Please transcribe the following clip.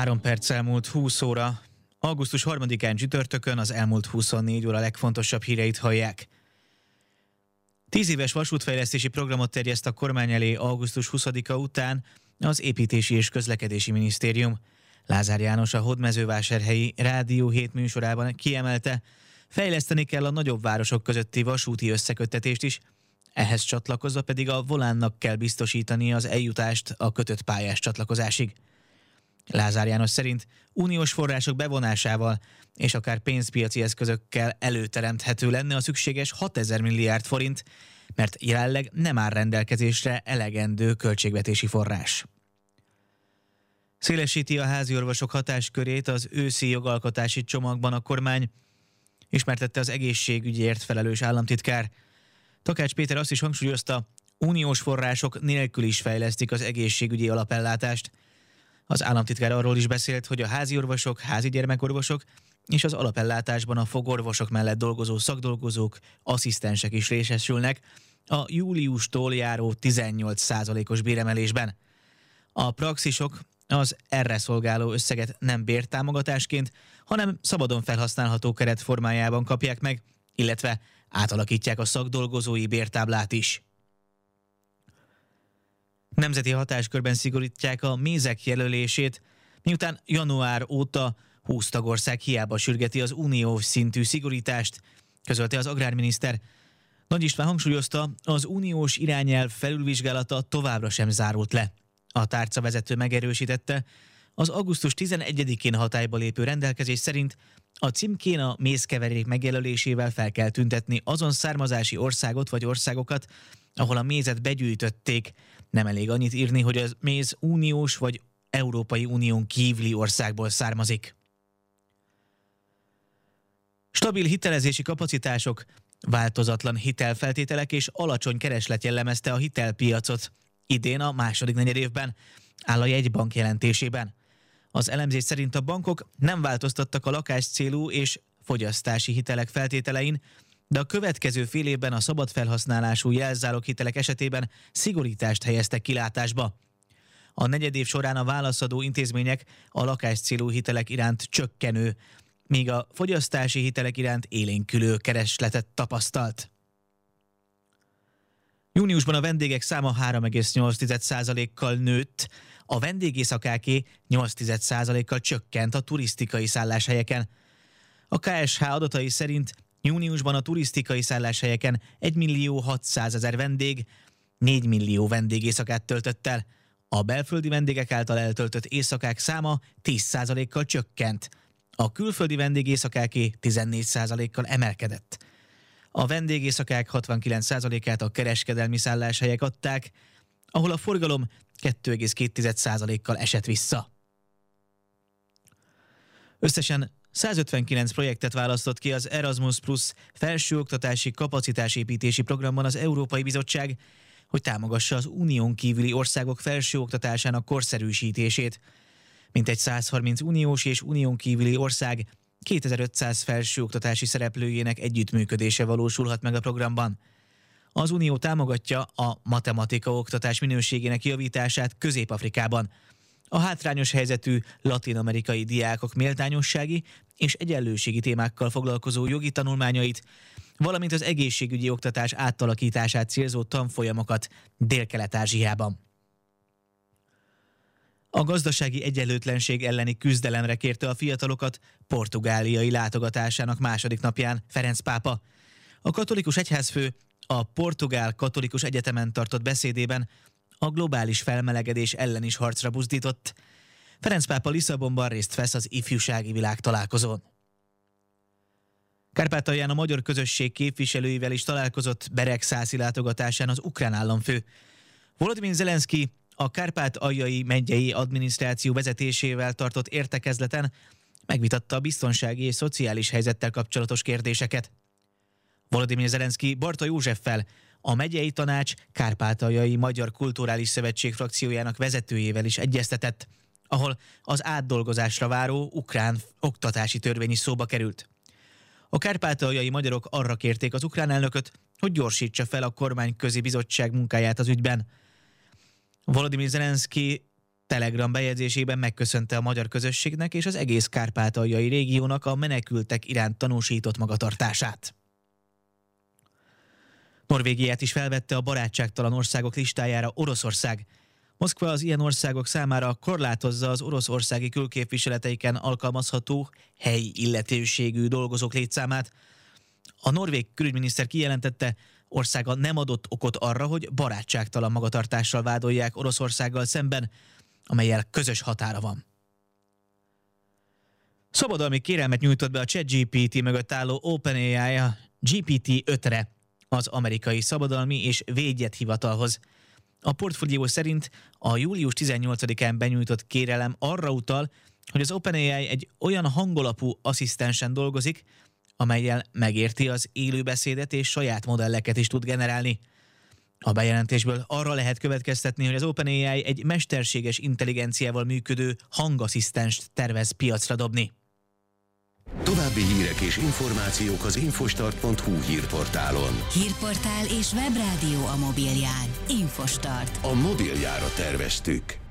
3 perc elmúlt 20 óra. Augusztus 3-án csütörtökön az elmúlt 24 óra legfontosabb híreit hallják. 10 éves vasútfejlesztési programot terjeszt a kormány elé augusztus 20-a után az Építési és Közlekedési Minisztérium. Lázár János a Hódmezővásárhelyi Rádió 7 műsorában kiemelte, fejleszteni kell a nagyobb városok közötti vasúti összeköttetést is, ehhez csatlakozva pedig a Volánnak kell biztosítani az eljutást a kötött pályás csatlakozásig. Lázár János szerint uniós források bevonásával és akár pénzpiaci eszközökkel előteremthető lenne a szükséges 6000 milliárd forint, mert jelenleg nem áll rendelkezésre elegendő költségvetési forrás. Szélesíti a háziorvosok hatáskörét az őszi jogalkotási csomagban a kormány, ismertette az egészségügyért felelős államtitkár. Takács Péter azt is hangsúlyozta, uniós források nélkül is fejlesztik az egészségügyi alapellátást. Az államtitkár arról is beszélt, hogy a háziorvosok, házi gyermekorvosok és az alapellátásban a fogorvosok mellett dolgozó szakdolgozók, asszisztensek is részesülnek a júliustól járó 18%-os béremelésben. A praxisok az erre szolgáló összeget nem bértámogatásként, hanem szabadon felhasználható keret formájában kapják meg, illetve átalakítják a szakdolgozói bértáblát is. Nemzeti hatáskörben szigorítják a mézek jelölését, miután január óta 20 tagország hiába sürgeti az uniós szintű szigorítást, közölte az agrárminiszter. Nagy István hangsúlyozta, az uniós irányelv felülvizsgálata továbbra sem zárult le. A tárcavezető megerősítette, az augusztus 11-én hatályba lépő rendelkezés szerint a címkén a mézkeverék megjelölésével fel kell tüntetni azon származási országot vagy országokat, ahol a mézet begyűjtötték. Nem elég annyit írni, hogy a méz uniós vagy Európai Unión kívüli országból származik. Stabil hitelezési kapacitások, változatlan hitelfeltételek és alacsony kereslet jellemezte a hitelpiacot idén a második negyedévben, áll a jegybank jelentésében. Az elemzés szerint a bankok nem változtattak a lakáscélú és fogyasztási hitelek feltételein, de a következő fél évben a szabad felhasználású jelzáloghitelek esetében szigorítást helyeztek kilátásba. A negyedév során a válaszadó intézmények a lakáscélú hitelek iránt csökkenő, míg a fogyasztási hitelek iránt élénkülő keresletet tapasztalt. Júniusban a vendégek száma 3,8%-kal nőtt, a vendégészakáké 8,1%-kal csökkent a turisztikai szálláshelyeken. A KSH adatai szerint júniusban a turisztikai szálláshelyeken 1.600.000 vendég 4 millió vendégészakát töltött el. A belföldi vendégek által eltöltött éjszakák száma 10%-kal csökkent. A külföldi vendégészakáké 14%-kal emelkedett. A vendégészakák 69%-át a kereskedelmi szálláshelyek adták, ahol a forgalom 2,2%-kal esett vissza. Összesen 159 projektet választott ki az Erasmus Plus felsőoktatási kapacitásépítési programban az Európai Bizottság, hogy támogassa az unión kívüli országok felsőoktatásának korszerűsítését. Mintegy 130 uniós és unión kívüli ország 2500 felsőoktatási szereplőjének együttműködése valósulhat meg a programban. Az Unió támogatja a matematika oktatás minőségének javítását Közép-Afrikában, a hátrányos helyzetű latin-amerikai diákok méltányossági és egyenlőségi témákkal foglalkozó jogi tanulmányait, valamint az egészségügyi oktatás átalakítását célzó tanfolyamokat Dél-Kelet-Ázsiában. A gazdasági egyenlőtlenség elleni küzdelemre kérte a fiatalokat portugáliai látogatásának második napján Ferenc pápa. A katolikus egyházfő a Portugál Katolikus Egyetemen tartott beszédében a globális felmelegedés ellen is harcra buzdított. Ferenc pápa Lisszabonban részt vesz az ifjúsági világtalálkozón. Kárpátalján a magyar közösség képviselőivel is találkozott Beregszászi látogatásán az ukrán államfő. Volodymyr Zelenszky a Kárpátaljai megyei adminisztráció vezetésével tartott értekezleten megvitatta a biztonsági és szociális helyzettel kapcsolatos kérdéseket. Volodymyr Zelenszky Barta Józseffel, a megyei tanács Kárpátaljai Magyar Kulturális Szövetség frakciójának vezetőjével is egyeztetett, ahol az átdolgozásra váró ukrán oktatási törvény is szóba került. A kárpátaljai magyarok arra kérték az ukrán elnököt, hogy gyorsítsa fel a kormányközi bizottság munkáját az ügyben. Volodymyr Zelenszky Telegram bejegyzésében megköszönte a magyar közösségnek és az egész kárpátaljai régiónak a menekültek iránt tanúsított magatartását. Norvégiát is felvette a barátságtalan országok listájára Oroszország. Moszkva az ilyen országok számára korlátozza az oroszországi külképviseleteiken alkalmazható helyi illetőségű dolgozók létszámát. A norvég külügyminiszter kijelentette, országa nem adott okot arra, hogy barátságtalan magatartással vádolják Oroszországgal szemben, amellyel közös határa van. Szabadalmi kérelmet nyújtott be a ChatGPT mögött álló OpenAI a GPT-5-re az amerikai szabadalmi és védjethivatalhoz. A portfólió szerint a július 18-án benyújtott kérelem arra utal, hogy az OpenAI egy olyan hangolapú asszisztensen dolgozik, amellyel megérti az élőbeszédet és saját modelleket is tud generálni. A bejelentésből arra lehet következtetni, hogy az OpenAI egy mesterséges intelligenciával működő hangasszisztenst tervez piacra dobni. További hírek és információk az infostart.hu hírportálon. Hírportál és webrádió a mobilján. Infostart. A mobiljára terveztük.